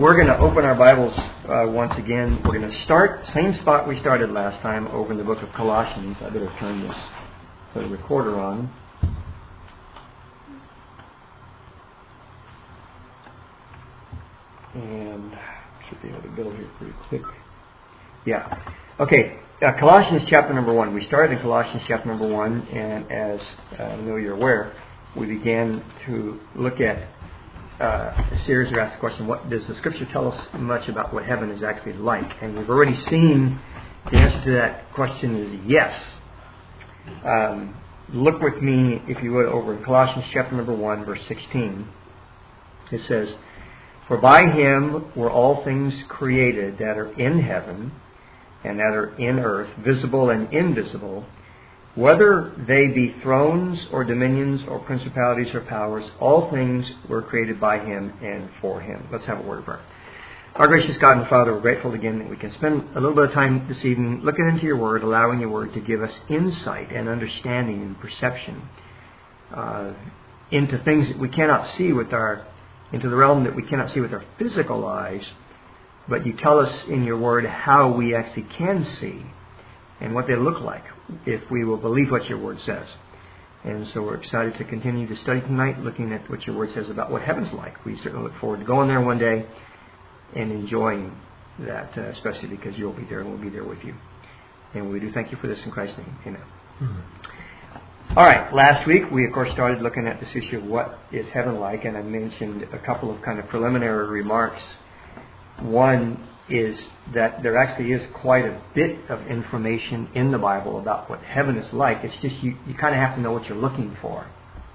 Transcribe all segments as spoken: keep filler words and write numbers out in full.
We're going to open our Bibles uh, once again. We're going to start same spot we started last time, over in the book of Colossians. I better turn this the recorder on. And should be able to go here pretty quick. Yeah. Okay. Uh, Colossians chapter number one. We started in Colossians chapter number one, and as uh, I know you're aware, we began to look at uh, a series that asked the question, what does the Scripture tell us much about what heaven is actually like? And we've already seen the answer to that question is yes. Um, look with me, if you would, over in Colossians chapter number one, verse sixteen. It says, "For by Him were all things created that are in heaven and that are in earth, visible and invisible, whether they be thrones or dominions or principalities or powers, all things were created by Him and for Him." Let's have a word of prayer. Our gracious God and Father, we're grateful again that we can spend a little bit of time this evening looking into your Word, allowing your Word to give us insight and understanding and perception uh, into things that we cannot see with our, into the realm that we cannot see with our physical eyes, but you tell us in your Word how we actually can see and what they look like, if we will believe what your Word says. And so we're excited to continue to study tonight, looking at what your Word says about what heaven's like. We certainly look forward to going there one day and enjoying that, uh, especially because you'll be there and we'll be there with you. And we do thank you for this in Christ's name. Amen. Mm-hmm. All right, last week we, of course, started looking at this issue of what is heaven like, and I mentioned a couple of kind of preliminary remarks. One is that there actually is quite a bit of information in the Bible about what heaven is like. It's just you, you kind of have to know what you're looking for.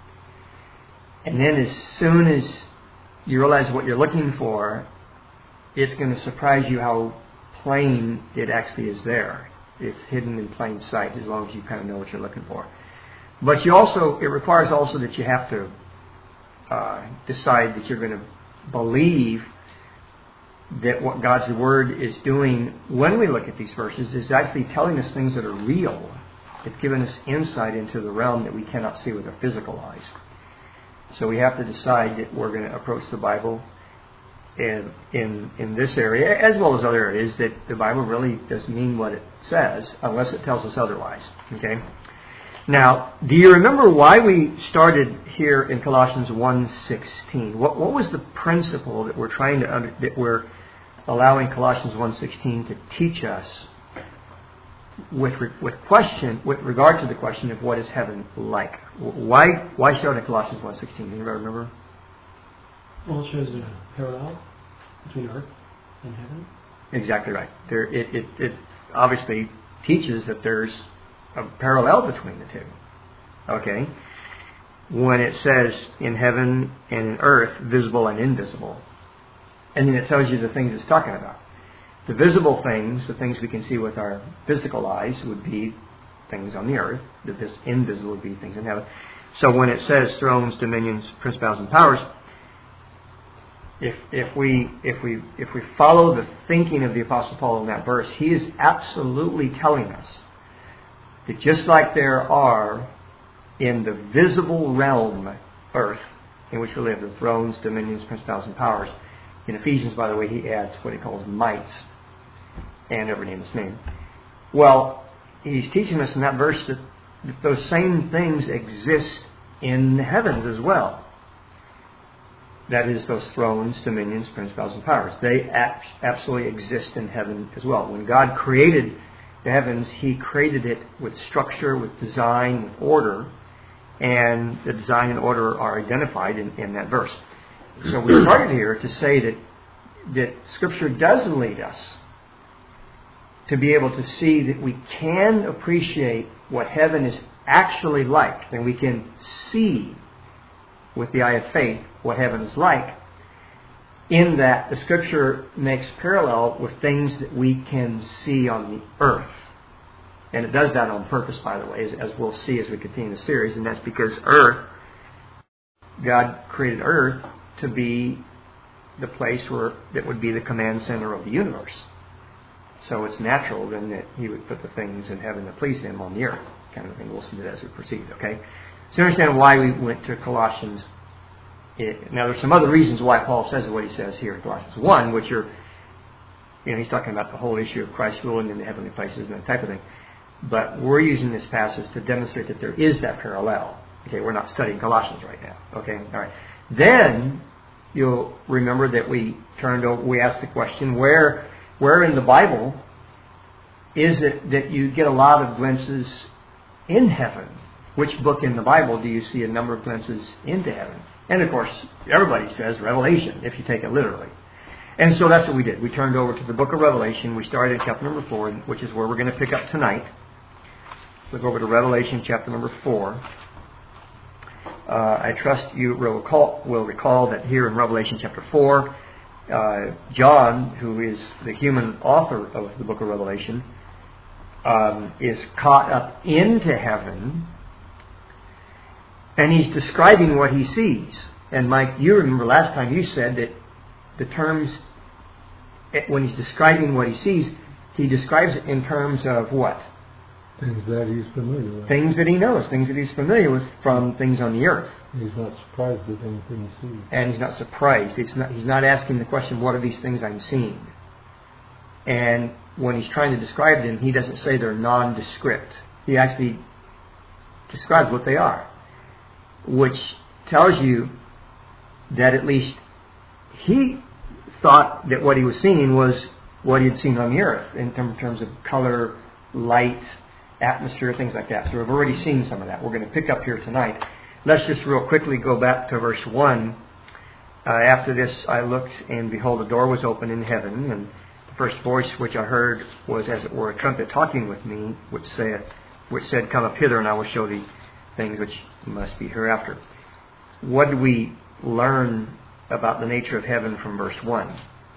And then as soon as you realize what you're looking for, it's going to surprise you how plain it actually is there. It's hidden in plain sight as long as you kind of know what you're looking for. But you also, it requires also that you have to uh, decide that you're going to believe that what God's Word is doing when we look at these verses is actually telling us things that are real. It's giving us insight into the realm that we cannot see with our physical eyes. So we have to decide that we're going to approach the Bible in, in, in this area, as well as other areas, that the Bible really does mean what it says, unless it tells us otherwise. Okay? Now, do you remember why we started here in Colossians one sixteen? What, what was the principle that we're trying to under, that we're allowing Colossians one sixteen to teach us with with question with regard to the question of what is heaven like? Why why start at Colossians one sixteen? Anybody remember? Well, it shows a parallel between earth and heaven. Exactly right. There, it, it, it obviously teaches that there's a parallel between the two. Okay? When it says in heaven and in earth, visible and invisible. And then it tells you the things it's talking about. The visible things, the things we can see with our physical eyes, would be things on the earth. The vis- invisible would be things in heaven. So when it says thrones, dominions, principalities, and powers, if if we if we if we follow the thinking of the Apostle Paul in that verse, he is absolutely telling us that just like there are in the visible realm, earth, in which we live, the thrones, dominions, principalities, and powers. In Ephesians, by the way, he adds what he calls mights, and every name is named. Well, he's teaching us in that verse that those same things exist in the heavens as well. That is, those thrones, dominions, principalities, and powers. They absolutely exist in heaven as well. When God created the heavens, He created it with structure, with design, with order, and the design and order are identified in, in that verse. So we started here to say that that Scripture does lead us to be able to see that we can appreciate what heaven is actually like, and we can see with the eye of faith what heaven is like, in that the Scripture makes parallel with things that we can see on the earth. And it does that on purpose, by the way, as, as we'll see as we continue the series, and that's because earth, God created earth to be the place where that would be the command center of the universe. So it's natural then that He would put the things in heaven that please Him on the earth, kind of thing. We'll see that as we proceed, okay? So you understand why we went to Colossians it, now there's some other reasons why Paul says what he says here in Colossians one, which are, you know, he's talking about the whole issue of Christ ruling in the heavenly places and that type of thing. But we're using this passage to demonstrate that there is that parallel. Okay, we're not studying Colossians right now. Okay, all right. Then you'll remember that we turned over, we asked the question, where, where in the Bible is it that you get a lot of glimpses in heaven? Which book in the Bible do you see a number of glimpses into heaven? And of course, everybody says Revelation, if you take it literally. And so that's what we did. We turned over to the book of Revelation. We started in chapter number four, which is where we're going to pick up tonight. We'll go over to Revelation chapter number four. Uh, I trust you will recall, will recall that here in Revelation chapter four, uh, John, who is the human author of the book of Revelation, um, is caught up into heaven, and he's describing what he sees. And Mike, you remember last time you said that the terms, when he's describing what he sees, he describes it in terms of what? Things that he's familiar with. Things that he knows, things that he's familiar with from things on the earth. He's not surprised at anything he sees. And he's not surprised. It's not, he's not asking the question, what are these things I'm seeing? And when he's trying to describe them, he doesn't say they're nondescript. He actually describes what they are, which tells you that at least he thought that what he was seeing was what he had seen on the earth in terms of color, light, atmosphere, things like that. So we've already seen some of that. We're going to pick up here tonight. Let's just real quickly go back to verse one. Uh, after this I looked, and behold, a door was open in heaven, and the first voice which I heard was as it were a trumpet talking with me, which saith, which said, Come up hither, and I will show thee things which must be hereafter. What do we learn about the nature of heaven from verse one?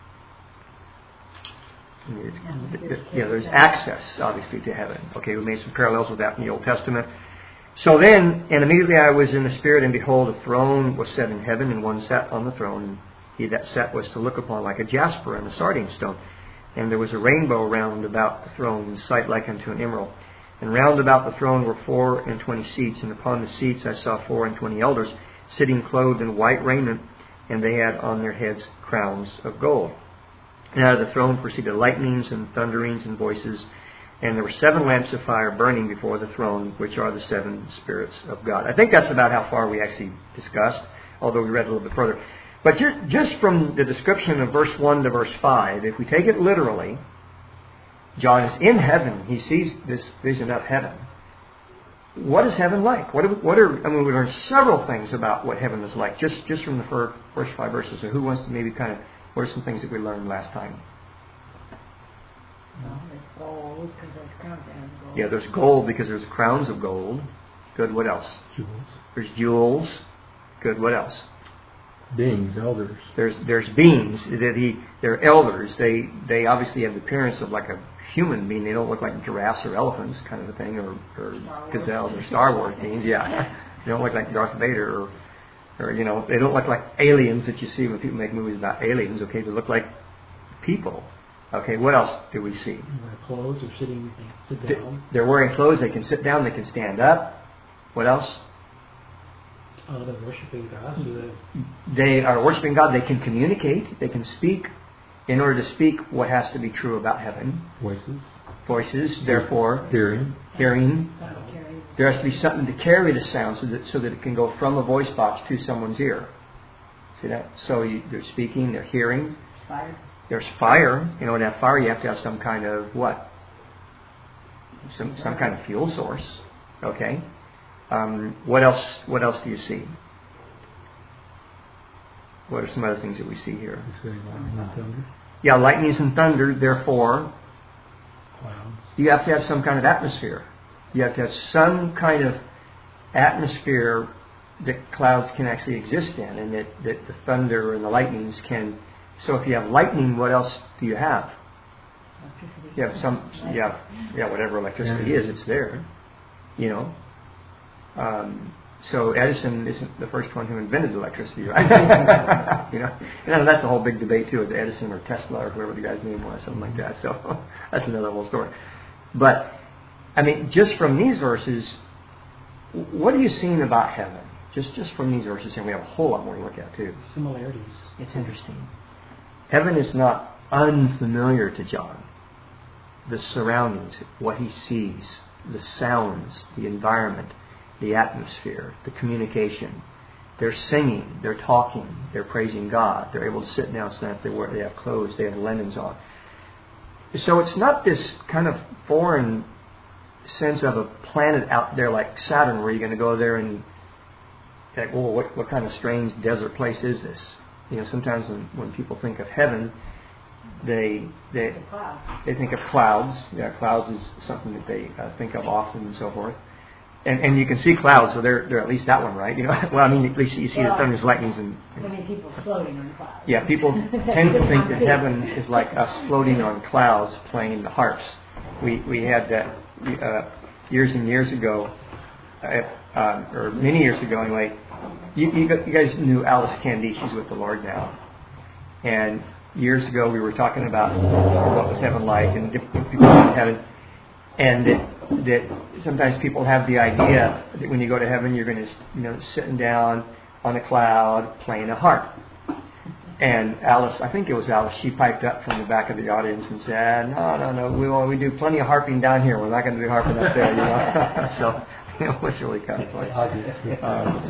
It's, yeah, there's access, obviously, to heaven. Okay, we made some parallels with that in the Old Testament. So then, and immediately I was in the Spirit, and behold, a throne was set in heaven, and one sat on the throne. And he that sat was to look upon like a jasper and a sardine stone. And there was a rainbow round about the throne, in sight like unto an emerald. And round about the throne were four and twenty seats, and upon the seats I saw four and twenty elders, sitting clothed in white raiment, and they had on their heads crowns of gold. And out of the throne proceeded lightnings and thunderings and voices. And there were seven lamps of fire burning before the throne, which are the seven spirits of God. I think that's about how far we actually discussed, although we read a little bit further. But just, just from the description of verse one to verse five, if we take it literally, John is in heaven. He sees this vision of heaven. What is heaven like? What are, what are I mean, we learned several things about what heaven is like, just, just from the first, first five verses. So who wants to maybe kind of, what are some things that we learned last time? Well, there's gold because there's crowns of gold. Yeah, there's gold because there's crowns of gold. Good. What else? Jewels. There's jewels. Good. What else? Beings, elders. There's there's beings that he they're elders. They they obviously have the appearance of like a human being. They don't look like giraffes or elephants, kind of a thing, or, or gazelles or Star Wars beings. Yeah, they don't look like Darth Vader or or you know they don't look like aliens that you see when people make movies about aliens. Okay, they look like people. Okay, what else do we see? They wear clothes or sitting, sit down. They're wearing clothes. They can sit down. They can stand up. What else? Uh, they're worshiping God. So they are worshiping God. They can communicate. They can speak. In order to speak, what has to be true about heaven? Voices. Voices. Therefore, hearing. Hearing. There has to be something to carry the sound so that so that it can go from a voice box to someone's ear. See that? So you, they're speaking. They're hearing. Fire. There's fire. You know, to have fire, you have to have some kind of what? Some some kind of fuel source. Okay. Um, what else? What else do you see? What are some other things that we see here? You say lightning and thunder. Yeah, lightnings and thunder. Therefore, Clouds. you have to have some kind of atmosphere. You have to have some kind of atmosphere that clouds can actually exist in, and that, that the thunder and the lightnings can. So if you have lightning, what else do you have? Electricity. You have some. Yeah, yeah. Whatever electricity Yeah. is, it's there. You know. Um, so Edison isn't the first one who invented electricity, right? you know, and that's a whole big debate too. Is Edison or Tesla or whoever the guy's name was, something like that. So that's another whole story. But I mean, just from these verses, what are you seeing about heaven? Just just from these verses, and we have a whole lot more to look at too. Similarities. It's interesting. Heaven is not unfamiliar to John. The surroundings, what he sees, the sounds, the environment, the atmosphere, the communication. They're singing, they're talking, they're praising God. They're able to sit down, stand up, they wear, they have clothes, they have linens on. So it's not this kind of foreign sense of a planet out there like Saturn, where you're going to go there and like, oh, what what kind of strange desert place is this? You know, sometimes when, when people think of heaven, they they The clouds. they think of clouds. Yeah, clouds is something that they uh, think of often and so forth. And and you can see clouds, so they're they're at least that one, right? You know, well, I mean, at least you see Well, the thunders, lightnings, and, I mean, people floating on clouds. yeah, people tend to think that heaven is like us floating on clouds playing the harps. We we had that uh, years and years ago, uh, um, or many years ago anyway. You, you you guys knew Alice Candy. She's with the Lord now. And years ago we were talking about what was heaven like and different people in heaven. And that, that sometimes people have the idea that when you go to heaven you're going to, you know, sitting down on a cloud playing a harp. And Alice, I think it was Alice, she piped up from the back of the audience and said, no, no, no, we we do plenty of harping down here. We're not going to do harping up there, you know. So it was really kind of funny. Um,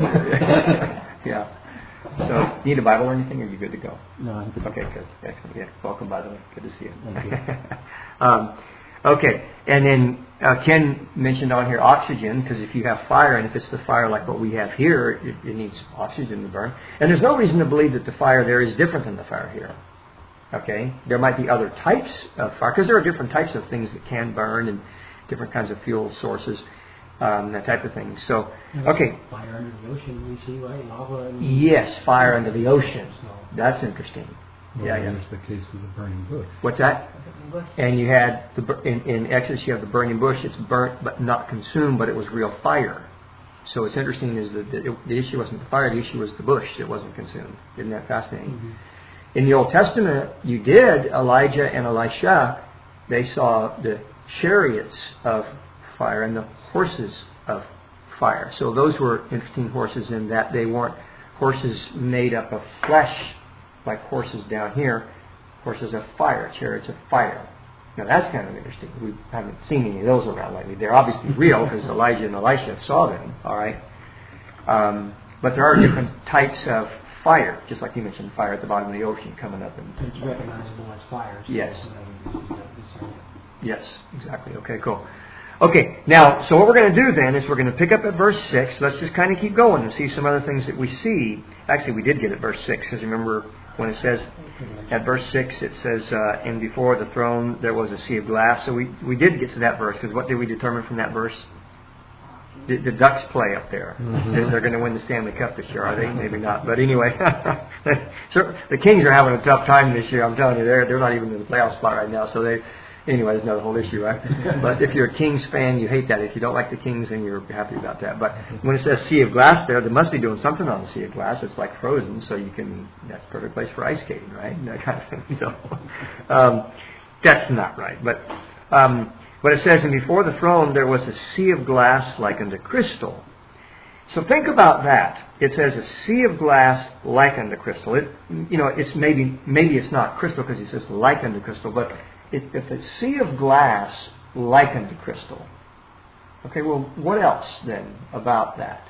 yeah. So, need a Bible or anything, or are you good to go? No, I'm good. Okay, good. Excellent. Yeah. Welcome, by the way. Good to see you. Thank you. um, okay. And then uh, Ken mentioned on here oxygen, because if you have fire, and if it's the fire like what we have here, it, it needs oxygen to burn. And there's no reason to believe that the fire there is different than the fire here. Okay? There might be other types of fire, because there are different types of things that can burn and different kinds of fuel sources. Um, that type of thing. So, okay. Fire under the ocean, we see, right? Lava. And Yes, fire under the ocean. That's interesting. Well, Yeah, yeah. there's the case of the burning bush. What's that? Bush. And you had the bur- in, in Exodus, you have the burning bush. It's burnt but not consumed, but it was real fire. So what's interesting is that the, the issue wasn't the fire; the issue was the bush that wasn't consumed. Isn't that fascinating? Mm-hmm. In the Old Testament, you did Elijah and Elisha. They saw the chariots of fire and the horses of fire. So those were interesting horses in that they weren't horses made up of flesh like horses down here. Horses of fire, chariots of fire. Now that's kind of interesting. We haven't seen any of those around lately. They're obviously real because Elijah and Elisha saw them. All right, um, but there are different types of fire, just like you mentioned, fire at the bottom of the ocean coming up and. It's recognizable as fire. So Yes. so that we see Yes, exactly. Okay, cool. Okay, now, so what we're going to do then is we're going to pick up at verse six. Let's just kind of keep going and see some other things that we see. Actually, we did get at verse six, because remember when it says, at verse six, it says, uh, and before the throne there was a sea of glass. So we, we did get to that verse, because what did we determine from that verse? The, the Ducks play up there. Mm-hmm. They're, they're going to win the Stanley Cup this year, are they? Maybe not. But anyway, so the Kings are having a tough time this year. I'm telling you, they're they're not even in the playoff spot right now. So they, anyway, it's another whole issue, right? But if you're a Kings fan, you hate that. If you don't like the Kings, then you're happy about that. But when it says sea of glass there, they must be doing something on the sea of glass. It's like frozen, so you can. That's a perfect place for ice skating, right? That kind of thing. So um, that's not right, but. Um, But it says, and before the throne there was a sea of glass like unto crystal. So think about that. It says a sea of glass like unto crystal. It, you know, it's maybe maybe it's not crystal because it says like unto crystal, but it, if a sea of glass like unto crystal. Okay, well, what else then about that?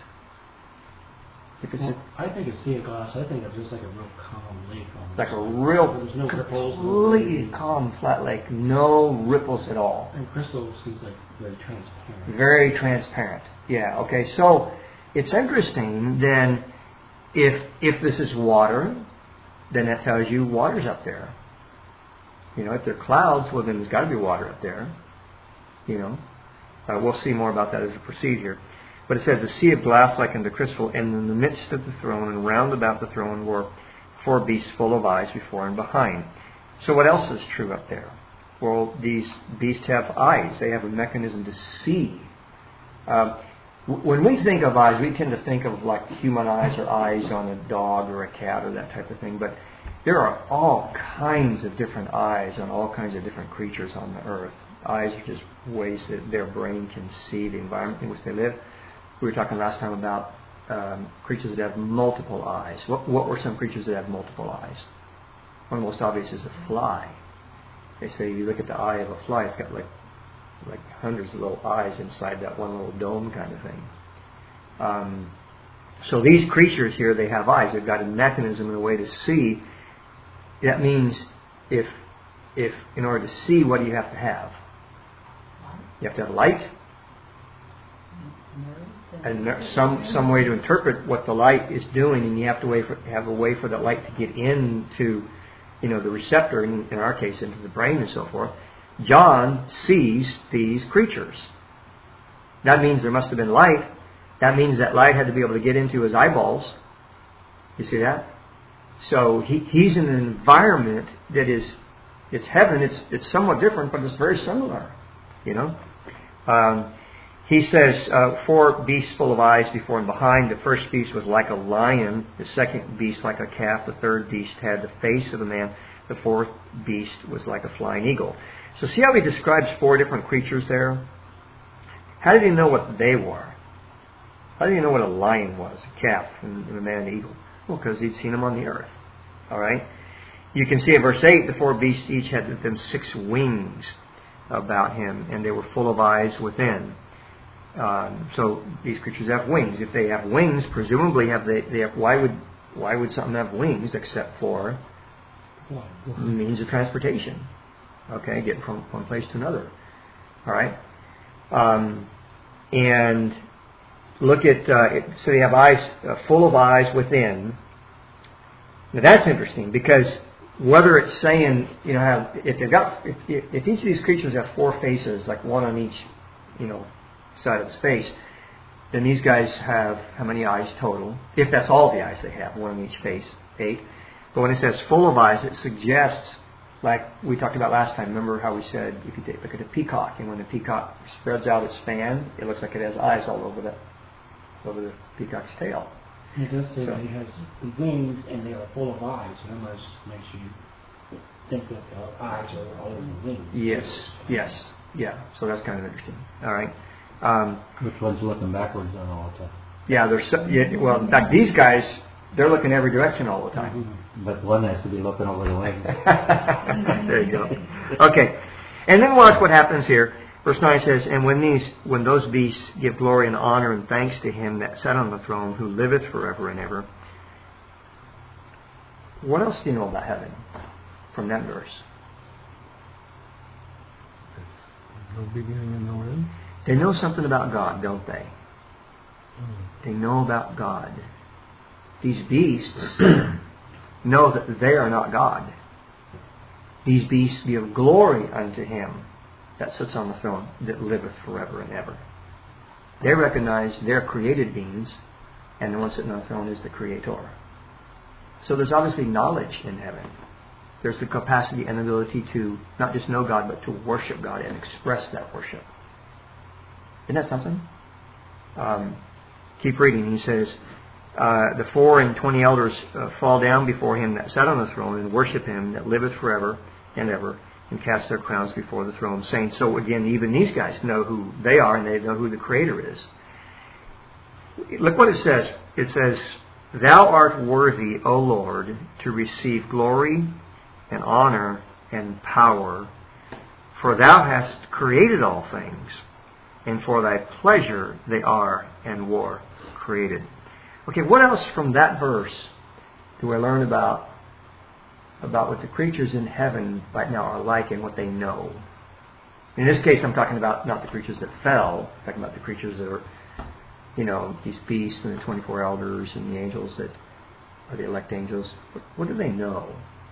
If it's Well, a, I think of sea of glass, I think of just like a real calm lake. Almost. like a real, There's no ripples. no completely waves. calm flat lake, no ripples at all. And crystal seems like very transparent. Very transparent. Yeah, okay. So it's interesting then if if this is water, then that tells you water's up there. You know, if they're clouds, well then there's got to be water up there. You know. Uh, we'll see more about that as we proceed here. But it says, a sea of glass like unto crystal, and in the midst of the throne and round about the throne were four beasts full of eyes before and behind. So what else is true up there? Well, these beasts have eyes. They have a mechanism to see. Um, w- when we think of eyes, we tend to think of like human eyes or eyes on a dog or a cat or that type of thing. But there are all kinds of different eyes on all kinds of different creatures on the earth. Eyes are just ways that their brain can see the environment in which they live. We were talking last time about um, creatures that have multiple eyes. What, what were some creatures that have multiple eyes? One of the most obvious is a fly. They say you look at the eye of a fly, it's got like like hundreds of little eyes inside that one little dome kind of thing. Um, so these creatures here, they have eyes. They've got a mechanism and a way to see. That means if if in order to see, what do you have to have? You have to have light, and some some way to interpret what the light is doing, and you have to wait for, have a way for that light to get into, you know, the receptor, in, in our case, into the brain and so forth. John sees these creatures. That means there must have been light. That means that light had to be able to get into his eyeballs. You see that? So he, he's in an environment that is, it's heaven. It's it's somewhat different, but it's very similar. You know. Um, he says, uh, four beasts full of eyes before and behind. The first beast was like a lion. The second beast like a calf. The third beast had the face of a man. The fourth beast was like a flying eagle. So see how he describes four different creatures there? How did he know what they were? How did he know what a lion was, a calf, and a man, an eagle? Well, because he'd seen them on the earth. All right? You can see in verse eight, the four beasts each had with them six wings about him, and they were full of eyes within. Um, so these creatures have wings. If they have wings, presumably have they, they have, why would why would something have wings except for means of transportation? Okay, getting from one place to another. All right, um, and look at uh, it, so they have eyes uh, full of eyes within. Now that's interesting, because whether it's saying, you know, have, if they've got if, if each of these creatures have four faces, like one on each, you know, side of its face, then these guys have how many eyes total? If that's all the eyes they have, one on each face, eight. But when it says full of eyes, it suggests, like we talked about last time, remember how we said, if you take, look at a peacock, and when the peacock spreads out its fan, it looks like it has eyes all over the, over the peacock's tail. It does say So- that he has wings and they are full of eyes, so that much makes you think that the eyes are all over the wings. Yes, yes, yeah. So that's kind of interesting. All right. Um, Which one's looking backwards on all the time? yeah, there's so, yeah, well, in fact, these guys, they're looking every direction all the time. But one has to be looking over the way. There you go. Okay. And then watch what happens here. Verse nine says, and when these, when those beasts give glory and honor and thanks to him that sat on the throne, who liveth forever and ever. What else do you know about heaven from that verse? No beginning and no end. They know something about God, don't they? They know about God. These beasts know that they are not God. These beasts give glory unto him that sits on the throne, that liveth forever and ever. They recognize they're created beings, and the one sitting on the throne is the Creator. So there's obviously knowledge in heaven. There's the capacity and ability to not just know God, but to worship God and express that worship. Isn't that something? Um, keep reading. He says, uh, the four and twenty elders uh, fall down before him that sat on the throne and worship him that liveth forever and ever, and cast their crowns before the throne, saying, so again, even these guys know who they are, and they know who the Creator is. Look what it says. It says, thou art worthy, O Lord, to receive glory and honor and power, for thou hast created all things, and for thy pleasure they are and were created. Okay, what else from that verse do I learn about about what the creatures in heaven right now are like and what they know? In this case, I'm talking about not the creatures that fell. I'm talking about the creatures that are, you know, these beasts and the twenty-four elders and the angels that are the elect angels. What, what do they know?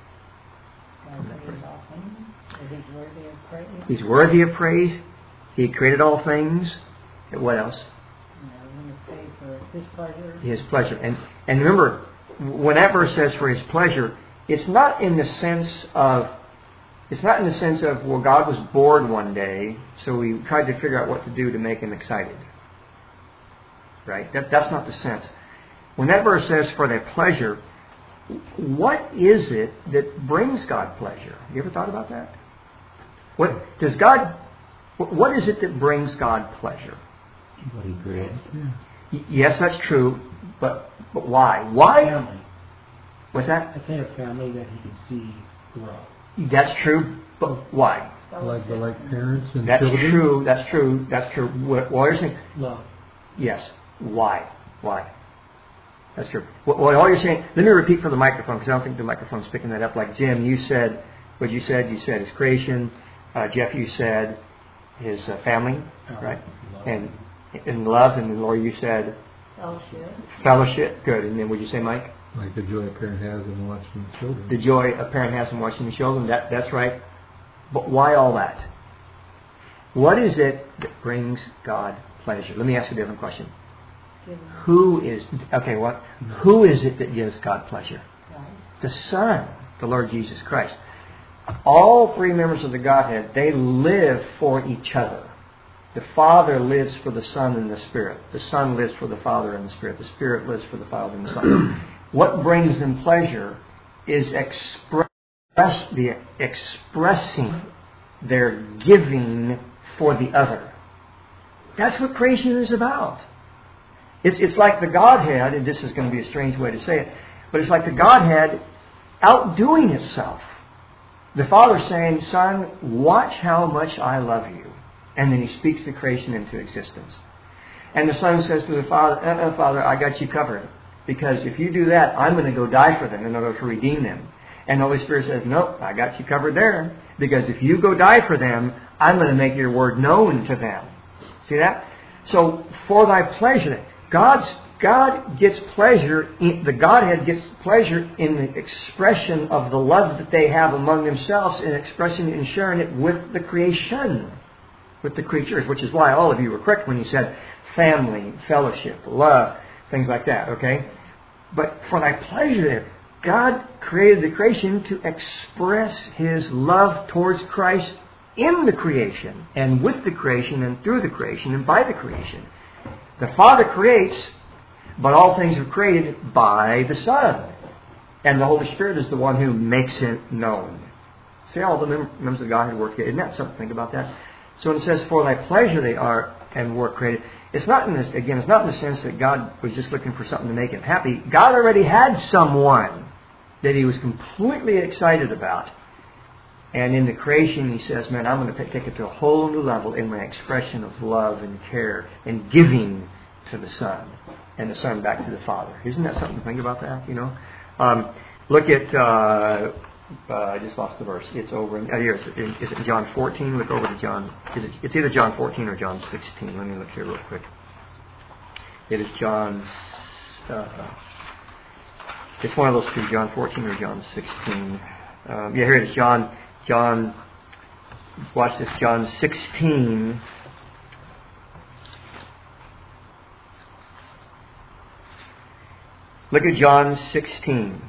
God created all things, and he's worthy of praise. He's worthy of praise. He created all things. And what else? You know, when you pray for his pleasure. His pleasure. And and remember, when that verse says for his pleasure, it's not in the sense of, it's not in the sense of, well, God was bored one day, so he tried to figure out what to do to make him excited. Right? That, that's not the sense. When that verse says for their pleasure, what is it that brings God pleasure? You ever thought about that? What does God? What is it that brings God pleasure? What he created. Y- Yes, that's true, but but why? Why? Family. What's that? I'd say a family that he can see grow. That's true, but why? Like the like parents and That's children? true. That's true. That's true. What, what you're saying? Love. Yes. Why? Why? That's true. What, what all you're saying? Let me repeat for the microphone because I don't think the microphone's picking that up. Like Jim, you said what you said. You said his creation. Uh, Jeff, you said his uh, family, Uh, right? love. And in love, and then Lori, you said Fellowship. fellowship. Good. And then what did you say, Mike? Like the joy a parent has in watching the children. The joy a parent has in watching the children. That that's right. But why all that? What is it that brings God pleasure? Let me ask you a different question. Giving. Who is okay? What? Who is it that gives God pleasure? Right. The Son, the Lord Jesus Christ. All three members of the Godhead, they live for each other. The Father lives for the Son and the Spirit. The Son lives for the Father and the Spirit. The Spirit lives for the Father and the Son. What brings them pleasure is express the expressing their giving for the other. That's what creation is about. It's it's like the Godhead, and this is going to be a strange way to say it, but it's like the Godhead outdoing itself. The Father saying, Son, watch how much I love you. And then He speaks the creation into existence. And the Son says to the Father, uh-uh, Father, I got you covered. Because if you do that, I'm going to go die for them in order to redeem them. And the Holy Spirit says, nope, I got you covered there. Because if you go die for them, I'm going to make your word known to them. See that? So, for thy pleasure, God's God gets pleasure, in, the Godhead gets pleasure in the expression of the love that they have among themselves and expressing it and sharing it with the creation, with the creatures, which is why all of you were correct when you said family, fellowship, love, things like that, okay? But for thy pleasure, God created the creation to express His love towards Christ in the creation and with the creation and through the creation and by the creation. The Father creates, but all things are created by the Son. And the Holy Spirit is the one who makes it known. See, all the members of the Godhead work here. Isn't that something to think about that? So when it says, for thy pleasure they are and were created, it's not in this, again, it's not in the sense that God was just looking for something to make Him happy. God already had someone that He was completely excited about. And in the creation, He says, man, I'm going to take it to a whole new level in my expression of love and care and giving to the Son. And the Son back to the Father. Isn't that something to think about that, you know? Um, look at, uh, uh, I just lost the verse. It's over in, uh, here, is it, is it John fourteen? Look over to John, is it, it's either John fourteen or John sixteen. Let me look here real quick. It is John, uh, it's one of those two, John fourteen or John sixteen. Um, yeah, here it is, John, John, watch this, John sixteen. Look at John sixteen.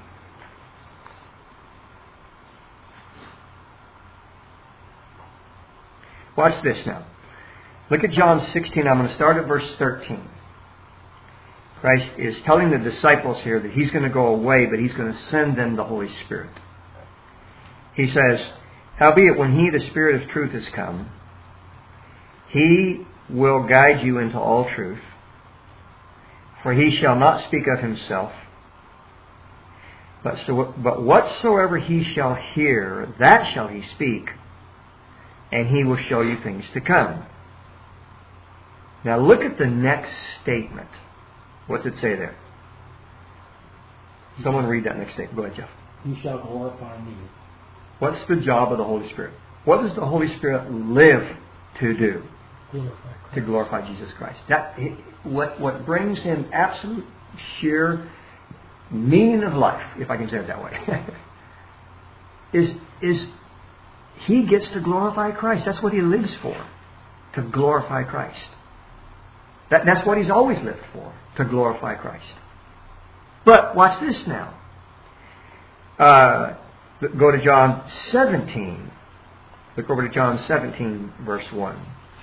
Watch this now. Look at John sixteen. I'm going to start at verse thirteen. Christ is telling the disciples here that He's going to go away, but He's going to send them the Holy Spirit. He says, howbeit when He, the Spirit of truth, is come, He will guide you into all truth. For He shall not speak of Himself, but, so, but whatsoever He shall hear, that shall He speak, and He will show you things to come. Now look at the next statement. What's it say there? Someone read that next statement. Go ahead, Jeff. He shall glorify me. What's the job of the Holy Spirit? What does the Holy Spirit live to do? Glorify Christ. To glorify Jesus Christ. That what what brings Him absolute sheer meaning of life, if I can say it that way, is is He gets to glorify Christ. That's what He lives for, to glorify Christ. That, that's what He's always lived for, to glorify Christ. But watch this now. Uh, go to John seventeen. Look over to John seventeen, verse one.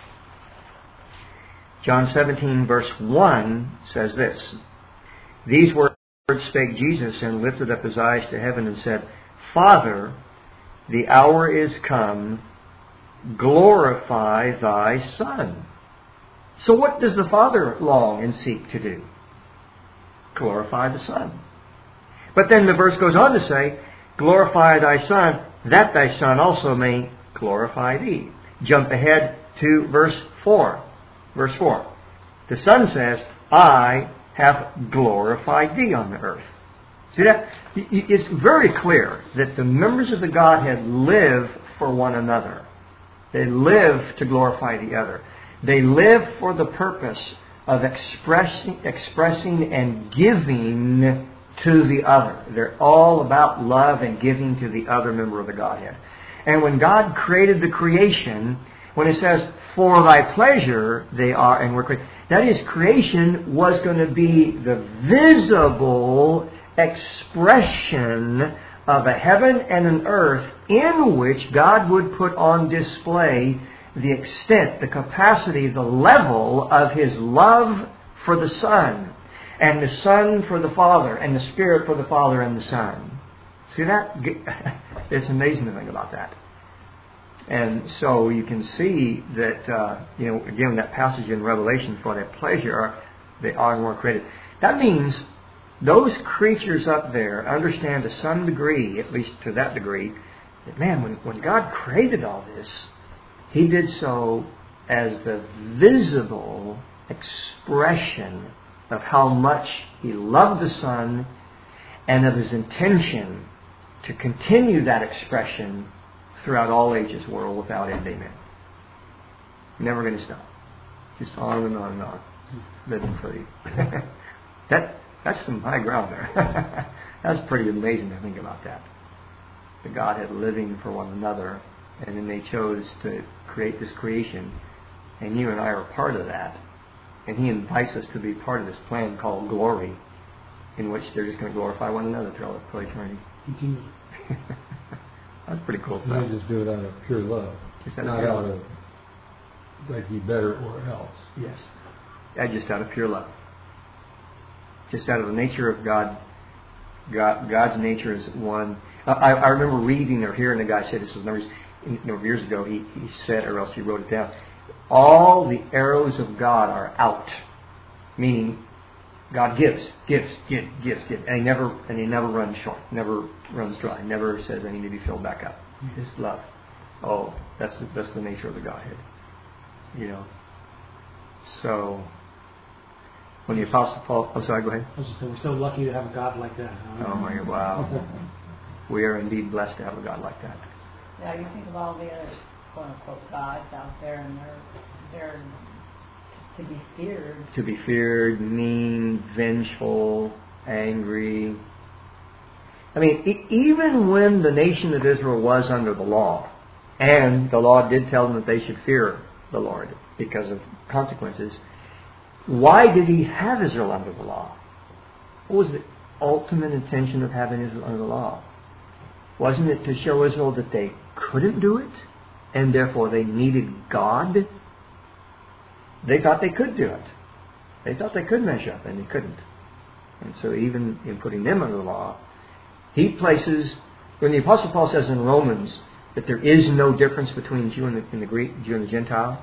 John seventeen, verse one says this. These words spake Jesus, and lifted up His eyes to heaven, and said, Father, the hour is come, glorify Thy Son. So what does the Father long and seek to do? Glorify the Son. But then the verse goes on to say, glorify thy Son, that thy Son also may glorify thee. Jump ahead to verse four. Verse four. The Son says, I have glorified thee on the earth. See that? It's very clear that the members of the Godhead live for one another. They live to glorify the other. They live for the purpose of expressing, expressing and giving to the other. They're all about love and giving to the other member of the Godhead. And when God created the creation, when it says, for thy pleasure they are and were created, that is, creation was going to be the visible expression of a heaven and an earth in which God would put on display the extent, the capacity, the level of His love for the Son, and the Son for the Father, and the Spirit for the Father and the Son. See that? It's amazing to think about that. And so you can see that, uh, you know, again, that passage in Revelation, for their pleasure they are and were created. That means those creatures up there understand to some degree, at least to that degree, that, man, when, when God created all this, He did so as the visible expression of how much He loved the Son and of His intention to continue that expression throughout all ages, world without end. Amen. Never going to stop. Just on and on and on. Living free. that That's some high ground there. That's pretty amazing to think about that. The Godhead living for one another, and then they chose to create this creation, and you and I are part of that. And He invites us to be part of this plan called glory, in which they're just going to glorify one another throughout eternity. Continue. That's pretty cool They stuff. just do it out of pure love. Just out Not of pure out love. of, like, you better or else. Yes. Yeah, just out of pure love. Just out of the nature of God. God God's nature is one. I, I remember reading or hearing a guy say this was numbers, you know, years ago. He, he said, or else he wrote it down, all the arrows of God are out. Meaning, God gives, gives, gives, gives, gives. And He never and He never runs short, never runs dry, never says I need to be filled back up. His love. Oh, that's the, that's the nature of the Godhead. You know. So, when the Apostle Paul... I'm sorry, go ahead. I was just saying, we're so lucky to have a God like that. Huh? Oh my God, wow. We are indeed blessed to have a God like that. Yeah, you think of all the other quote-unquote gods out there, and they're, they're to be feared. To be feared, mean, vengeful, angry. I mean, e- even when the nation of Israel was under the law, and the law did tell them that they should fear the Lord because of consequences, why did He have Israel under the law? What was the ultimate intention of having Israel under the law? Wasn't it to show Israel that they couldn't do it, and therefore they needed God? They thought they could do it. They thought they could measure up, and they couldn't. And so even in putting them under the law, He places, when the Apostle Paul says in Romans that there is no difference between Jew and the, and the Greek, Jew and the Gentile,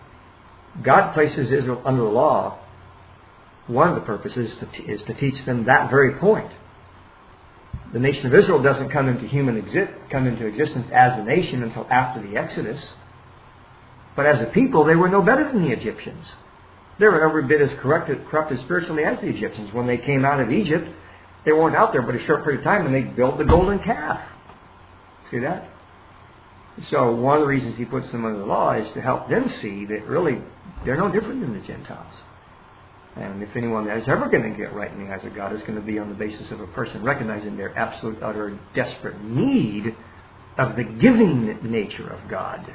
God places Israel under the law. One of the purposes to t- is to teach them that very point. The nation of Israel doesn't come into human exi- come into existence as a nation until after the Exodus. But as a people, they were no better than the Egyptians. They were every bit as corrupted, corrupted spiritually as the Egyptians. When they came out of Egypt, they weren't out there but a short period of time, and they built the golden calf. See that? So one of the reasons He puts them under the law is to help them see that really they're no different than the Gentiles. And if anyone that is ever going to get right in the eyes of God is going to be on the basis of a person recognizing their absolute, utter, desperate need of the giving nature of God.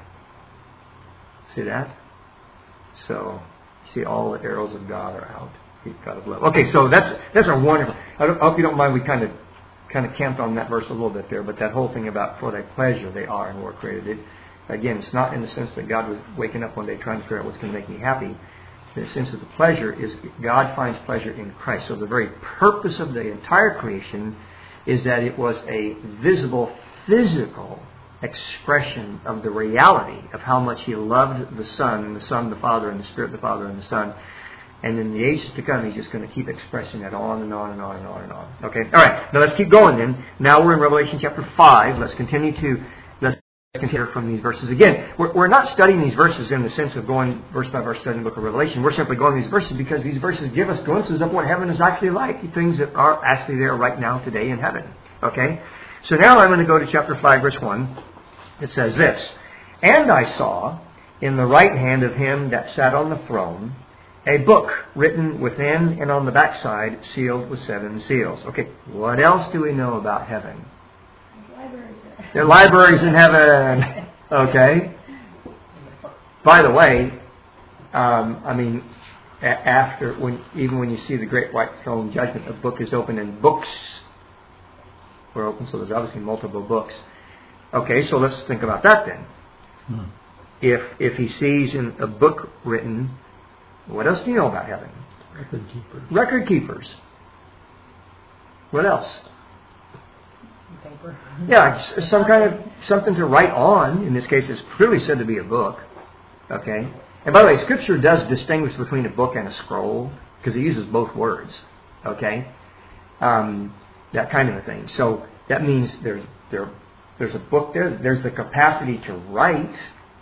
See that? So, you see, all the arrows of God are out. God of love. Okay, so that's that's a wonderful. I, don't, I hope you don't mind. We kind of kind of camped on that verse a little bit there, but that whole thing about for thy pleasure they are and were created. It, again, it's not in the sense that God was waking up one day trying to figure out what's going to make me happy. The sense of the pleasure is God finds pleasure in Christ. So the very purpose of the entire creation is that it was a visible, physical expression of the reality of how much He loved the Son, and the Son the Father, and the Spirit the Father and the Son. And in the ages to come, He's just going to keep expressing that on and on and on and on and on. Okay? All right. Now let's keep going then. Now we're in Revelation chapter five. Let's continue to... Let's consider from these verses. Again, we're, we're not studying these verses in the sense of going verse by verse studying the book of Revelation. We're simply going these verses because these verses give us glimpses of what heaven is actually like, things that are actually there right now today in heaven. Okay? So now I'm going to go to chapter five, verse one. It says this, "And I saw in the right hand of Him that sat on the throne a book written within and on the backside, sealed with seven seals." Okay, what else do we know about heaven? There are libraries in heaven. Okay. By the way, um, I mean, a- after when even when you see the great white throne judgment, a book is open and books were open. So there's obviously multiple books. Okay, so let's think about that then. Hmm. If if he sees in a book written, what else do you know about heaven? Record keepers. Record keepers. What else? Paper. Yeah, it's some kind of something to write on. In this case, it's clearly said to be a book. Okay. And by the way, Scripture does distinguish between a book and a scroll because it uses both words. Okay. Um, that kind of a thing. So that means there's there there's a book there. There's the capacity to write.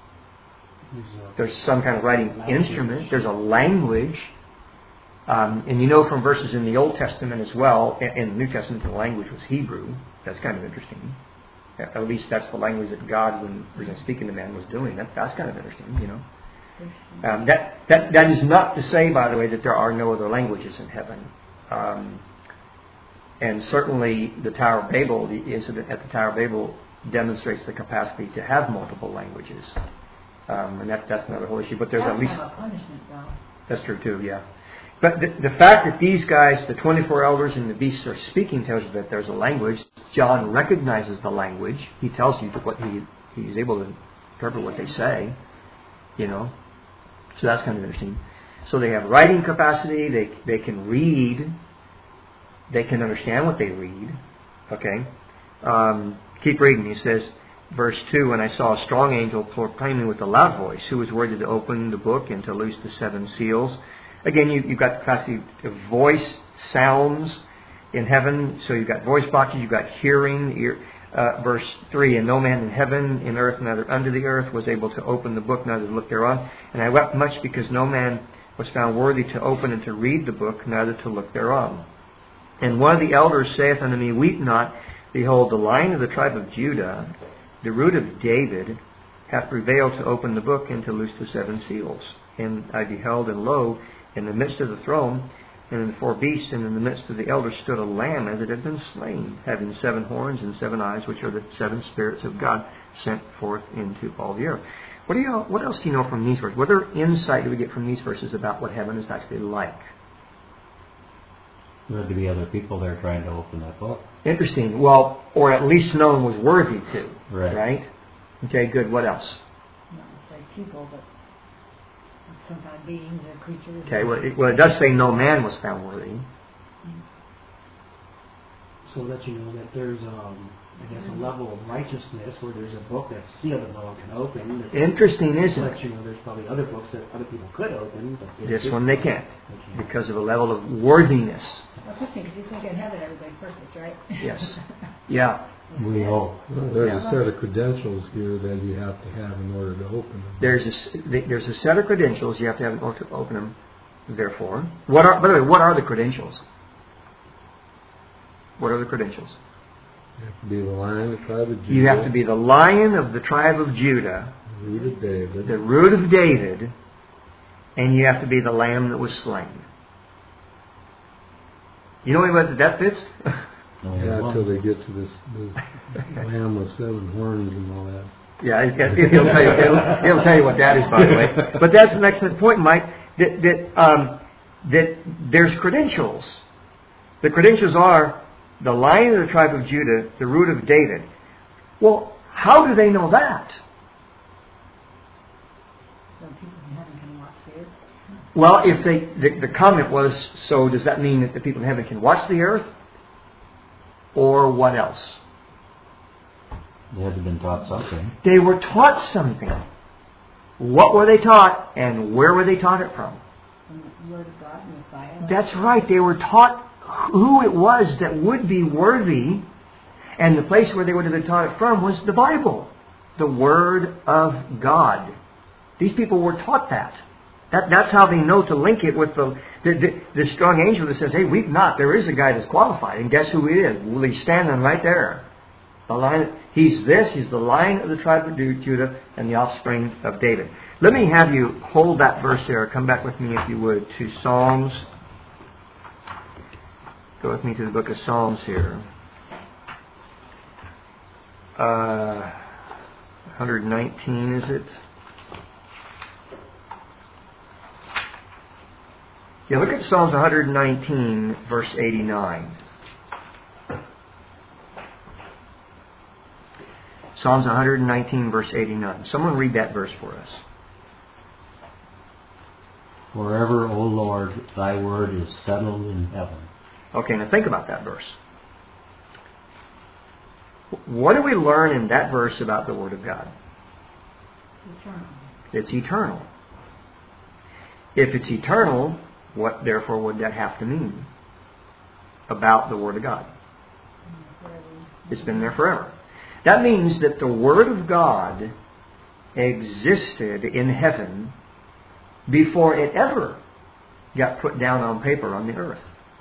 There's some kind of writing instrument. There's a language. Um, and you know from verses in the Old Testament as well, in the New Testament, the language was Hebrew. That's kind of interesting. At least that's the language that God, when He was speaking to man, was doing. That, that's kind of interesting, you know. Um, that, that that is not to say, by the way, that there are no other languages in heaven. Um, and certainly the Tower of Babel, the incident at the Tower of Babel, demonstrates the capacity to have multiple languages. Um, and that, that's another whole issue. But there's That's at least... kind of a punishment, though. That's true, too, yeah. But the, the fact that these guys, the twenty-four elders and the beasts, are speaking tells you that there's a language. John recognizes the language. He tells you what he he's able to interpret what they say. You know, so that's kind of interesting. So they have writing capacity. They they can read. They can understand what they read. Okay. Um, keep reading. He says, verse two, "And I saw a strong angel proclaiming with a loud voice, who was worthy to open the book and to loose the seven seals." Again, you, you've got the capacity of voice sounds in heaven. So you've got voice boxes, you've got hearing. Ear, uh, verse three, "And no man in heaven, in earth, neither under the earth, was able to open the book, neither to look thereon. And I wept much because no man was found worthy to open and to read the book, neither to look thereon. And one of the elders saith unto me, Weep not, behold, the Lion of the tribe of Judah, the root of David, hath prevailed to open the book and to loose the seven seals. And I beheld, and lo, in the midst of the throne, and in the four beasts, and in the midst of the elders, stood a lamb as it had been slain, having seven horns and seven eyes, which are the seven spirits of God sent forth into all the earth." What do you? What else do you know from these verses? What other insight do we get from these verses about what heaven is actually like? There to be other people there trying to open that book. Interesting. Well, or at least no one was worthy to. Right. Right? Okay, good. What else? Not say people, but some kind of beings or creatures. Okay, well it, well, it does say no man was found worthy. So let you know that there's, um, I guess, a level of righteousness where there's a book that's sealed and no one can open. Interesting, isn't Let it? you know there's probably other books that other people could open, but This one they can't, they can't. because of a level of worthiness. That's interesting because you think in heaven everybody's perfect, right? Yes. Yeah. We hope. Well, there's Yeah. a set of credentials here that you have to have in order to open them. There's a, s- there's a set of credentials you have to have in order to open them. Therefore, what are by the way? What are the credentials? What are the credentials? You have to be the Lion of the tribe of Judah. You have to be the Lion of the tribe of Judah, the root of David. the root of David, and you have to be the Lamb that was slain. You know what that fits? Only Yeah, one. until they get to this, this lamb with seven horns and all that. Yeah, it, it, it'll tell you. It'll, it'll tell you what that is, by the way. But that's an excellent point, Mike. That that um, that there's credentials. The credentials are the Lion of the tribe of Judah, the root of David. Well, how do they know that? So people in heaven can watch the earth. Well, if they the, the comment was, so does that mean that the people in heaven can watch the earth, or what else? They had to have been taught something. They were taught something. What were they taught, and where were they taught it from? From the Word of God, Messiah. That's right. They were taught who it was that would be worthy, and the place where they would have been taught it from was the Bible, the Word of God. These people were taught that. That that's how they know to link it with the, the, the, the strong angel that says, hey, weep not. There is a guy that's qualified. And guess who he is? Well, he's standing right there. The line, he's this. He's the Lion of the tribe of Judah and the offspring of David. Let me have you hold that verse there. Come back with me, if you would, to Psalms. Go with me to the book of Psalms here. Uh, one nineteen, is it? Yeah, look at Psalms one nineteen, verse eighty-nine. Psalms one nineteen, verse eighty-nine. Someone read that verse for us. Forever, O Lord, thy word is settled in heaven. Okay, now think about that verse. What do we learn in that verse about the Word of God? Eternal. It's eternal. If it's eternal, what therefore would that have to mean about the Word of God? It's been there forever. That means that the Word of God existed in heaven before it ever got put down on paper on the earth.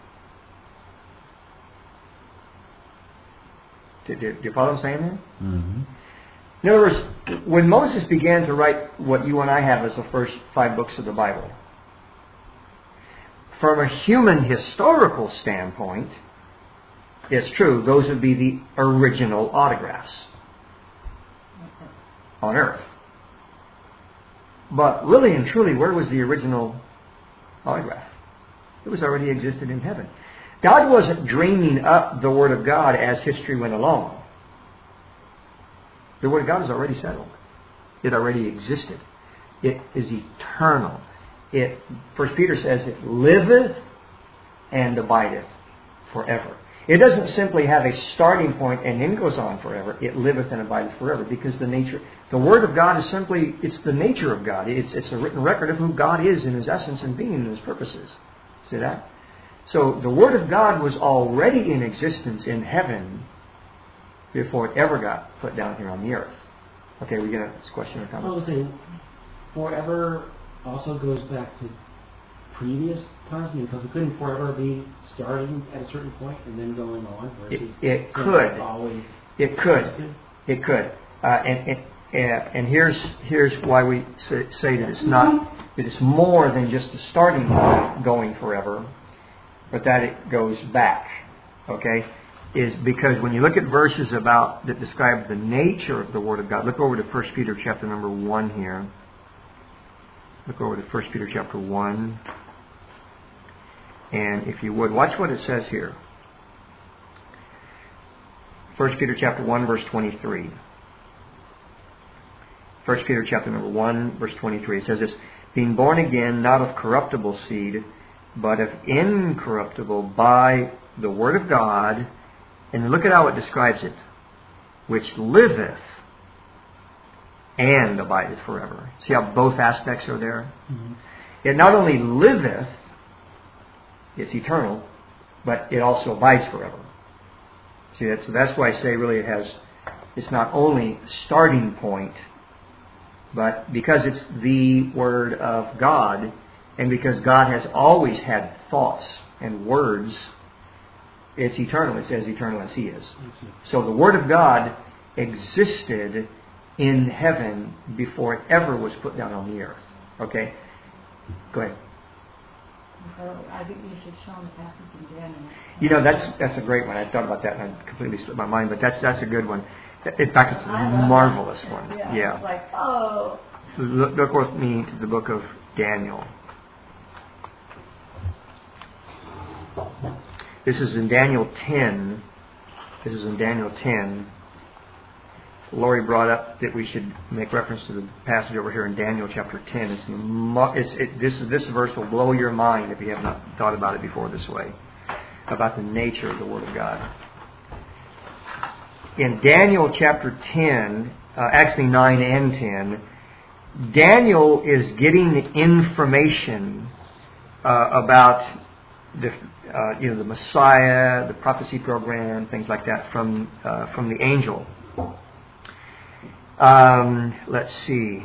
Do, do, do you follow what I'm saying there? Mm-hmm. In other words, when Moses began to write what you and I have as the first five books of the Bible, from a human historical standpoint, it's true, those would be the original autographs on earth. But really and truly, where was the original autograph? It was already existed in heaven. God wasn't dreaming up the Word of God as history went along. The Word of God is already settled. It already existed. It is eternal. It, First Peter says, it liveth and abideth forever. It doesn't simply have a starting point and then goes on forever. It liveth and abideth forever, because the nature, the Word of God is simply, it's the nature of God. It's, it's a written record of who God is in His essence and being and His purposes. See that? So the Word of God was already in existence in heaven before it ever got put down here on the earth. Okay, we get a question or I comment? would say forever also goes back to previous times, because it couldn't forever be starting at a certain point and then going on. It, it could. Always It could. existed. It could. Uh, and, and, and here's here's why we say, say that it's not, that it's more than just a starting point going forever, but that it goes back. Okay? Is because when you look at verses about that describe the nature of the Word of God, look over to First Peter chapter number one here. Look over to First Peter chapter one. And if you would, watch what it says here. First Peter chapter one, verse twenty-three. First Peter chapter number one, verse twenty-three. It says this, being born again, not of corruptible seed, but of incorruptible, by the Word of God. And look at how it describes it. Which liveth and abideth forever. See how both aspects are there? Mm-hmm. It not only liveth, it's eternal, but it also abides forever. See, that, so that's why I say really it has, it's not only starting point, but because it's the Word of God, and because God has always had thoughts and words, it's eternal. It's as eternal as He is. So the Word of God existed in heaven before it ever was put down on the earth. Okay? Go ahead. So I think you should show them the passage in Daniel. You know, that's that's a great one. I thought about that and I completely slipped my mind, but that's that's a good one. In fact, it's a marvelous one. Yeah. Yeah. It's like, oh. Look, look with me to the book of Daniel. This is in Daniel ten. This is in Daniel ten. Lori brought up that we should make reference to the passage over here in Daniel chapter ten. It's, it's it, this this verse will blow your mind if you have not thought about it before this way, about the nature of the Word of God. in Daniel chapter ten, uh, actually nine and ten, Daniel is getting information uh, about the uh, you know the Messiah, the prophecy program, things like that from uh, from the angel. Um, let's see.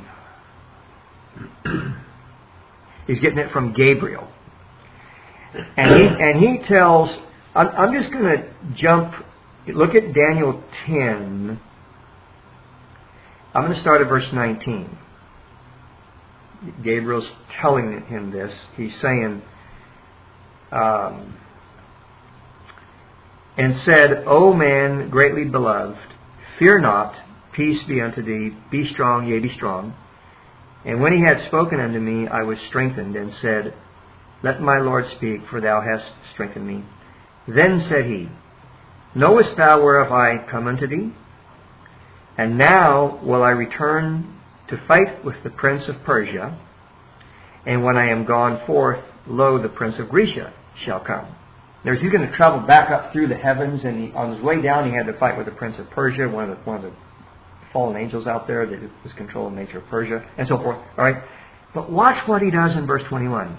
He's getting it from Gabriel, and he and he tells. I'm, I'm just going to jump. Look at Daniel ten. I'm going to start at verse nineteen. Gabriel's telling him this. He's saying, um, and said, O man greatly beloved, fear not, peace be unto thee, be strong, yea, be strong. And when he had spoken unto me, I was strengthened, and said, let my Lord speak, for thou hast strengthened me. Then said he, knowest thou whereof I come unto thee? And now will I return to fight with the prince of Persia, and when I am gone forth, lo, the prince of Grecia shall come. There's he's going to travel back up through the heavens, and he, on his way down, he had to fight with the prince of Persia, one of the one of the fallen angels out there that was controlling the nature of Persia, and so forth. All right, but watch what he does in verse twenty-one.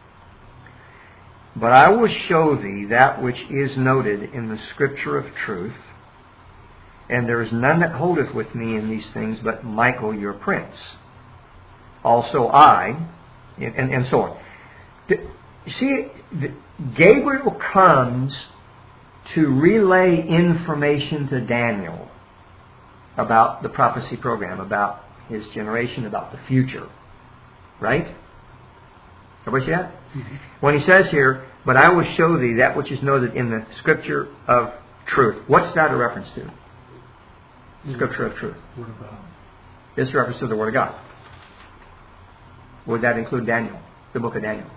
But I will show thee that which is noted in the scripture of truth, and there is none that holdeth with me in these things but Michael your prince. Also I, and, and, and so on. The, see, the, Gabriel comes to relay information to Daniel about the prophecy program, about his generation, about the future. Right? Everybody see that? Mm-hmm. When he says here, but I will show thee that which is noted in the scripture of truth. What's that a reference to? Scripture of truth. Word of God. It's a reference to the Word of God. Would that include Daniel, the book of Daniel?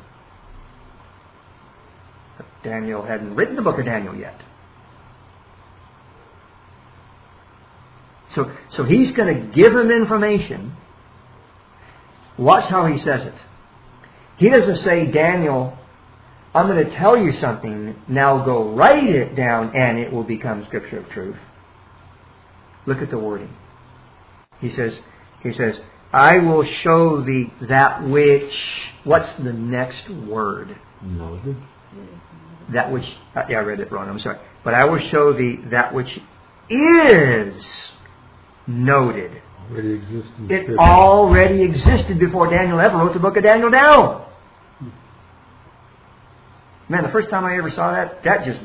But Daniel hadn't written the book of Daniel yet. So, so he's going to give him information. Watch how he says it. He doesn't say, Daniel, I'm going to tell you something. Now go write it down and it will become Scripture of truth. Look at the wording. He says, he says, I will show thee that which, what's the next word? Noted. That which, uh, yeah, I read it wrong, I'm sorry. But I will show thee that which is noted. Already existed. It already existed before Daniel ever wrote the book of Daniel down. Man, the first time I ever saw that, that just...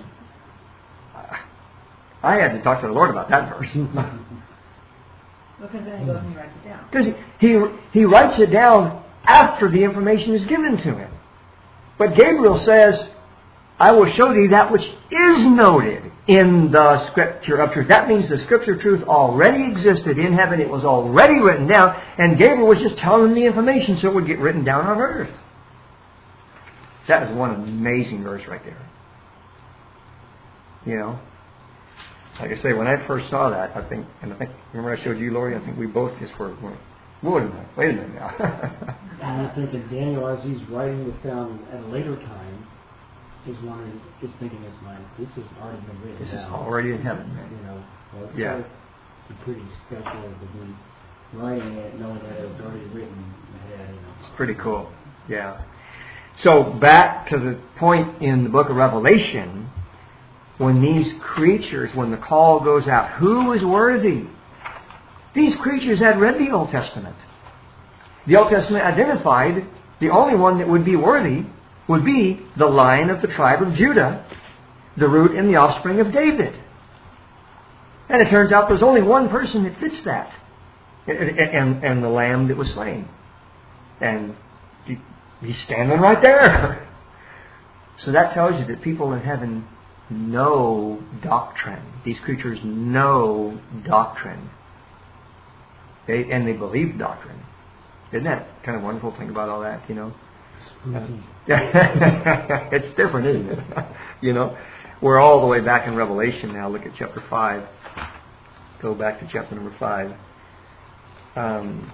I had to talk to the Lord about that verse. Because then he goes and he writes it down. Because he, he writes it down after the information is given to him. But Gabriel says, I will show thee that which is noted in the scripture of truth. That means the scripture of truth already existed in heaven. It was already written down. And Gabriel was just telling him the information so it would get written down on earth. That is one amazing verse right there. You know? Like I say, when I first saw that, I think, and I think, remember I showed you, Lori? I think we both just were, went, wait a minute, wait a minute now. And I'm thinking Daniel, as he's writing this down at a later time, is wondering, is thinking in his mind, this has already been written This down. is already in heaven. You know, well, it's Yeah. yeah. pretty special to be writing it, knowing that it was already written ahead. You know. It's pretty cool. Yeah. So back to the point in the book of Revelation, when these creatures, when the call goes out, who is worthy? These creatures had read the Old Testament. The Old Testament identified the only one that would be worthy would be the Lion of the tribe of Judah, the root and the offspring of David. And it turns out there's only one person that fits that. And, and, and the Lamb that was slain. And he, he's standing right there. So that tells you that people in heaven know doctrine. These creatures know doctrine. They, and they believe doctrine. Isn't that kind of wonderful to think about all that, you know? Uh, it's different, isn't it? You know? We're all the way back in Revelation now. Look at chapter five. Go back to chapter number five. Um,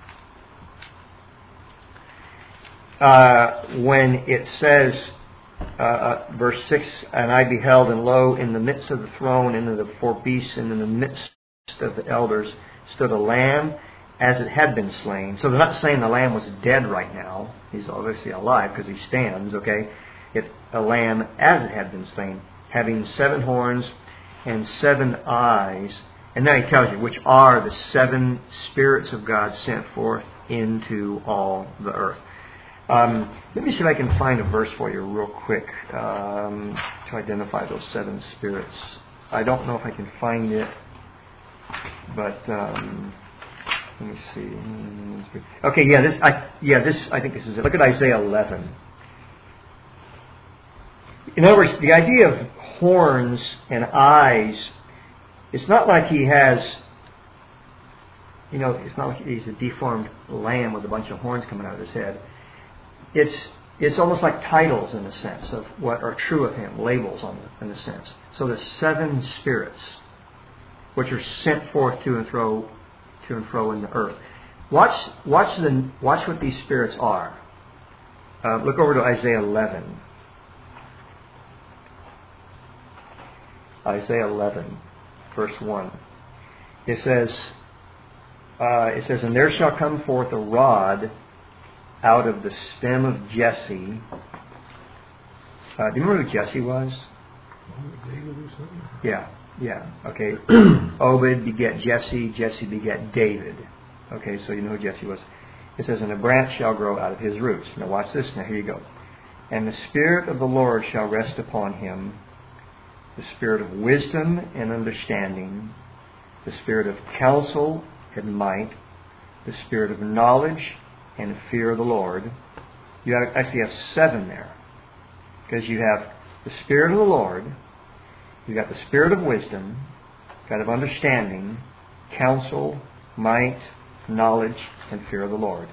uh, when it says uh, uh, verse six, and I beheld, and lo, in the midst of the throne, and of the four beasts, and in the midst of the elders, stood a lamb as it had been slain. So they're not saying the lamb was dead right now. He's obviously alive because he stands, okay? It, a lamb as it had been slain, having seven horns and seven eyes. And then he tells you, which are the seven spirits of God sent forth into all the earth. Um, let me see if I can find a verse for you real quick um, to identify those seven spirits. I don't know if I can find it, but um, let me see. Okay, yeah, this, I, yeah, this, I think this is it. Look at Isaiah eleven. In other words, the idea of horns and eyes, it's not like he has, you know, it's not like he's a deformed lamb with a bunch of horns coming out of his head. It's it's almost like titles in a sense of what are true of him, labels on in a sense. So there's seven spirits which are sent forth to and fro, to and fro in the earth. Watch watch the watch what these spirits are. Uh, look over to Isaiah eleven. Isaiah eleven, verse one. It says, uh, it says, and there shall come forth a rod out of the stem of Jesse. Uh, do you remember who Jesse was? David or something? Yeah, yeah. Okay. Obed begat Jesse, Jesse begat David. Okay, so you know who Jesse was. It says, and a branch shall grow out of his roots. Now watch this. Now here you go. And the Spirit of the Lord shall rest upon him, the Spirit of wisdom and understanding, the Spirit of counsel and might, the Spirit of knowledge and fear of the Lord. You have, actually have seven there. Because you have the Spirit of the Lord, you got the Spirit of wisdom, God of understanding, counsel, might, knowledge, and fear of the Lord.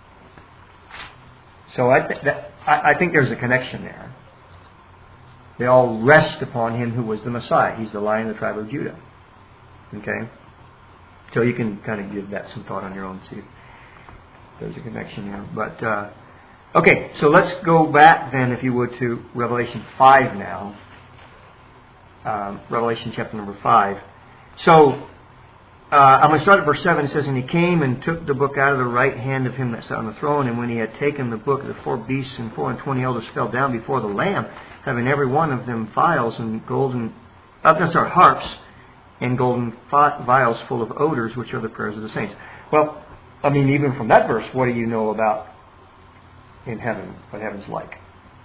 So I, th- that, I, I think there's a connection there. They all rest upon him who was the Messiah. He's the Lion of the tribe of Judah. Okay? So you can kind of give that some thought on your own, see if there's a connection there. But, uh, okay, so let's go back then, if you would, to Revelation five now. Um, Revelation chapter number five. So, uh, I'm going to start at verse seven. It says, and he came and took the book out of the right hand of him that sat on the throne. And when he had taken the book, the four beasts and four and twenty elders fell down before the Lamb, having every one of them vials and golden, uh, no, sorry, harps and golden vials full of odors, which are the prayers of the saints. Well, I mean, even from that verse, what do you know about in heaven, what heaven's like?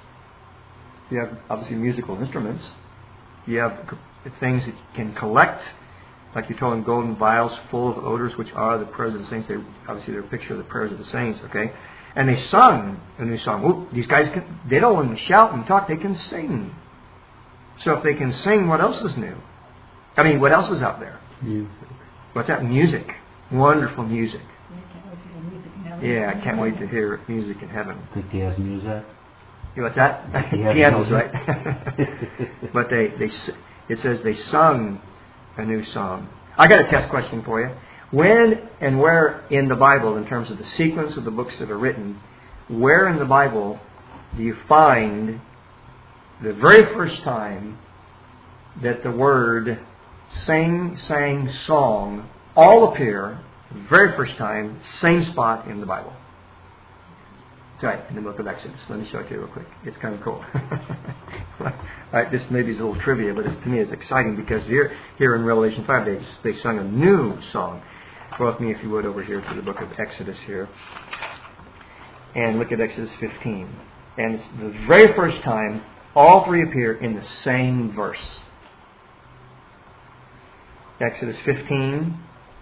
You have, obviously, musical instruments. You have things that can collect, like you told them, golden vials full of odors, which are the prayers of the saints. They, obviously, they're a picture of the prayers of the saints, okay? And they sung a new song. Ooh, these guys, can, they don't only shout and talk, they can sing. So if they can sing, what else is new? I mean, what else is out there? Music. What's that? Music. Wonderful music. Yeah, I can't wait to hear music in heaven. Yeah, I can't wait to hear music in heaven. Think he has music? What's that? Yeah, Pianos, music. right? But they, they, it says they sung a new song. I got a test question for you. When and where in the Bible, in terms of the sequence of the books that are written, where in the Bible do you find the very first time that the word sing, sang, song all appear, the very first time, same spot in the Bible? It's right in the book of Exodus. Let me show it to you real quick. It's kind of cool. All right, this maybe is a little trivia, but it's, to me it's exciting because here, here in Revelation five, they, they sung a new song. Go with me, if you would, over here to the book of Exodus here. And look at Exodus fifteen. And it's the very first time all three appear in the same verse. Exodus fifteen.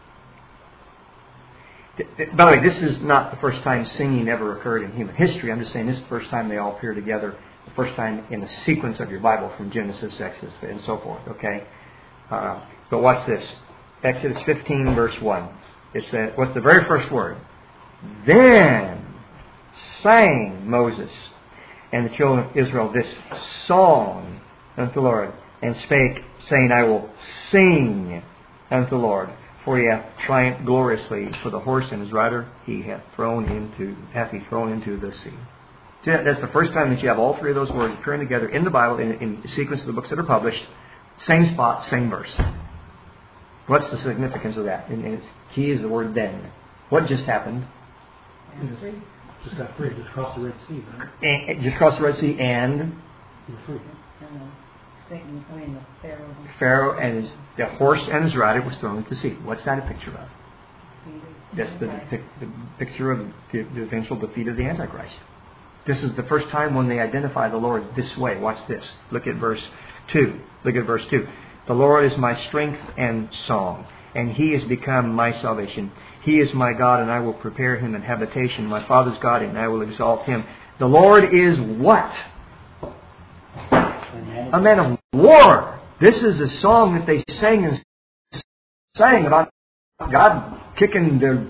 By the way, this is not the first time singing ever occurred in human history. I'm just saying this is the first time they all appear together, the first time in the sequence of your Bible from Genesis, Exodus, and so forth. Okay? Uh, but watch this. Exodus fifteen, verse one. It says, what's the very first word? Then sang Moses and the children of Israel this song unto the Lord, and spake, saying, I will sing unto the Lord. For he hath triumphed gloriously, for the horse and his rider he hath thrown into hath he thrown into the sea. See, that's the first time that you have all three of those words appearing together in the Bible in, in the sequence of the books that are published. Same spot, same verse. What's the significance of that? And, and its key is the word then. What just happened? And free. Just got free. Just crossed the Red Sea, right? And, and just crossed the Red Sea and You're free. And the Satan, I mean the Pharaoh. Pharaoh and his the horse and his rider was thrown into the sea. What's that a picture of? That's the, the, the picture of the, the eventual defeat of the Antichrist. This is the first time when they identify the Lord this way. Watch this. Look at verse two. Look at verse two. The Lord is my strength and song, and He has become my salvation. He is my God, and I will prepare Him an habitation. My Father's God, and I will exalt Him. The Lord is what? A man of war. This is a song that they sang and sang about God kicking their...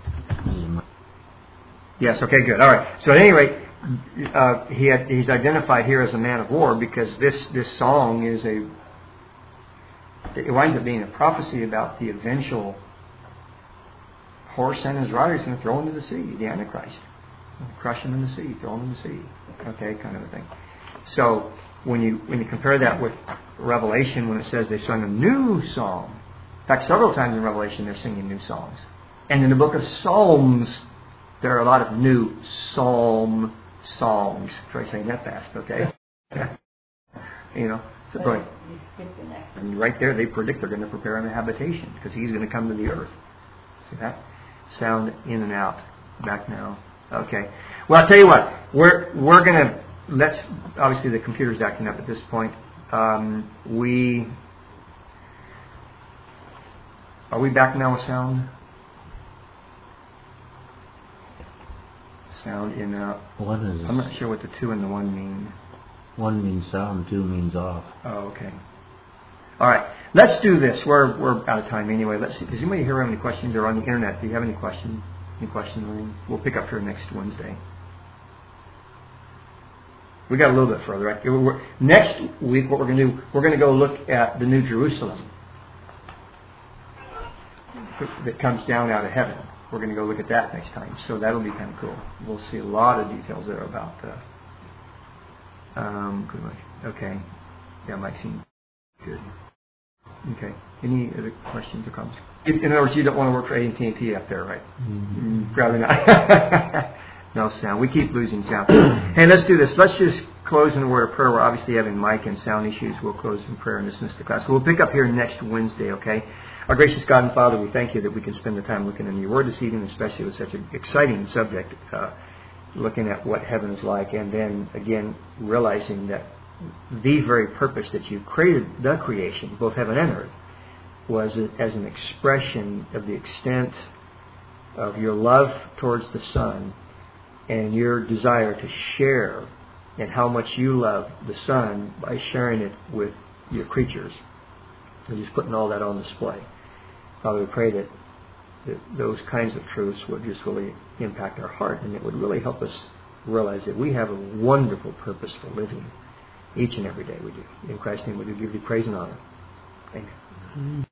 Yes, okay, good. All right. So at any rate, uh, he had, he's identified here as a man of war because this, this song is a... It winds up being a prophecy about the eventual horse and his rider is going to throw into the sea, the Antichrist. Crush him in the sea, throw him in the sea. Okay, kind of a thing. So when you when you compare that with Revelation, when it says they sung a new song, in fact, several times in Revelation they're singing new songs. And in the book of Psalms, there are a lot of new psalm songs. Try saying that fast, okay? You know, so go ahead. And right there, they predict they're going to prepare him a habitation because he's going to come to the earth. See that? Sound in and out. Back now. Okay. Well, I'll tell you what. We're we're going to let's. Obviously, the computer's acting up at this point. Um, we are we back now with sound? Sound in and out. What is it? I'm not sure what the two and the one mean. One means sound, two means off. Oh, okay. All right. Let's do this. We're we're out of time anyway. Let's see. Does anybody here have any questions? Or on the internet, do you have any questions? Any questions, Lorraine? We'll pick up here next Wednesday. We got a little bit further. Right? We're, next week, what we're going to do, we're going to go look at the New Jerusalem that comes down out of heaven. We're going to go look at that next time. So that'll be kind of cool. We'll see a lot of details there about. Uh, um, okay. Yeah, Mike seemed good. Okay. Any other questions or comments? In, in other words, you don't want to work for A and T up there, right? Mm-hmm. Mm, probably not. No sound. We keep losing sound. Hey, let's do this. Let's just close in a word of prayer. We're obviously having mic and sound issues. We'll close in prayer and dismiss the class. We'll pick up here next Wednesday, okay? Our gracious God and Father, we thank you that we can spend the time looking into your word this evening, especially with such an exciting subject, uh, looking at what heaven is like, and then, again, realizing that the very purpose that you created the creation, both heaven and earth, was as an expression of the extent of your love towards the Son and your desire to share in how much you love the Son by sharing it with your creatures. And just putting all that on display. Father, we pray that, that those kinds of truths would just really impact our heart, and it would really help us realize that we have a wonderful purpose for living each and every day we do. In Christ's name we do give you praise and honor. Amen.